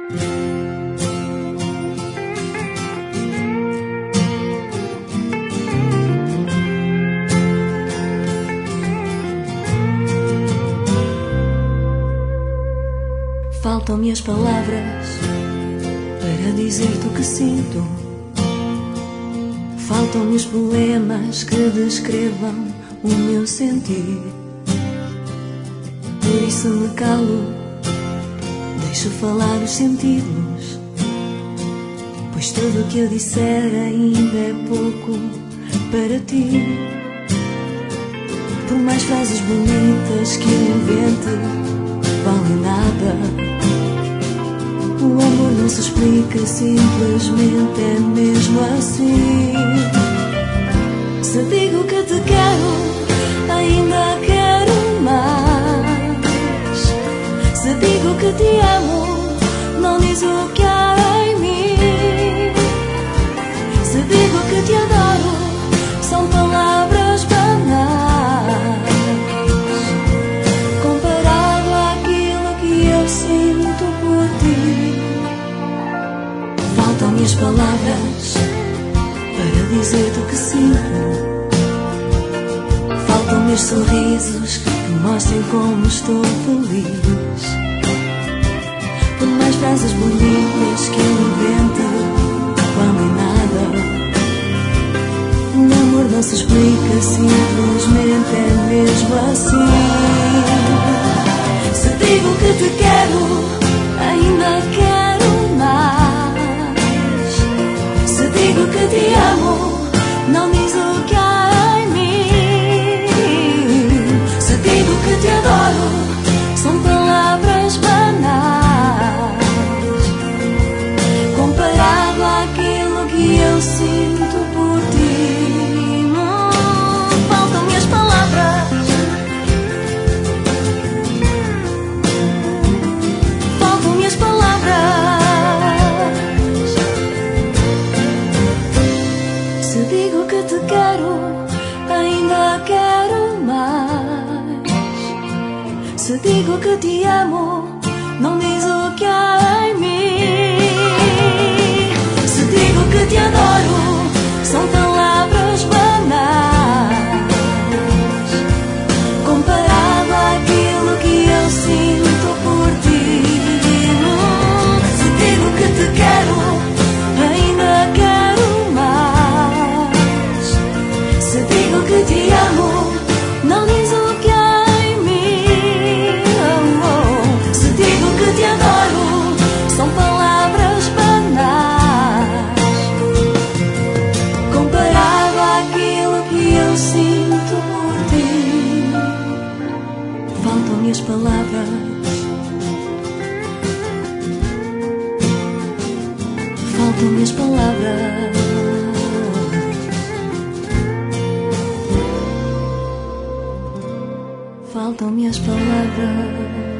Faltam-me as palavras para dizer-te o que sinto. Faltam-me os poemas que descrevam o meu sentir. Por isso me calo, deixo falar os sentidos, pois tudo o que eu disser ainda é pouco para ti. Por mais frases bonitas que eu invente, valem nada. O amor não se explica, simplesmente é mesmo assim. Se digo que te quero, ainda quero mais. Se digo que te amo, não diz o que há em mim. Se digo que te adoro, são palavras banais comparado àquilo que eu sinto por ti. Faltam-me as palavras para dizer-te o que sinto. Faltam-me os sorrisos que mostrem como estou feliz. Por mais frases bonitas que eu invente, valem nada. O amor não se explica, simplesmente é mesmo assim. Se digo que te quero, ainda quero mais. Se digo que te amo, não diz o que há em mim. Se digo que te adoro, são palavras banais comparado àquilo que eu sinto por ti. Faltam-me as palavras. Faltam-me as palavras. Se digo que te quero, ainda quero mais. Se digo que te amo, não diz o que há em mim. Se digo que te adoro, são palavras banais comparado àquilo que eu sinto por ti. Se digo que te quero, ainda quero mais. Se digo que te amo, não diz o que há em mim. Se digo que te adoro, são palavras banais comparado àquilo que eu sinto por ti. Faltam-me as palavras. Faltam-me as palavras. Faltam-me as palavras.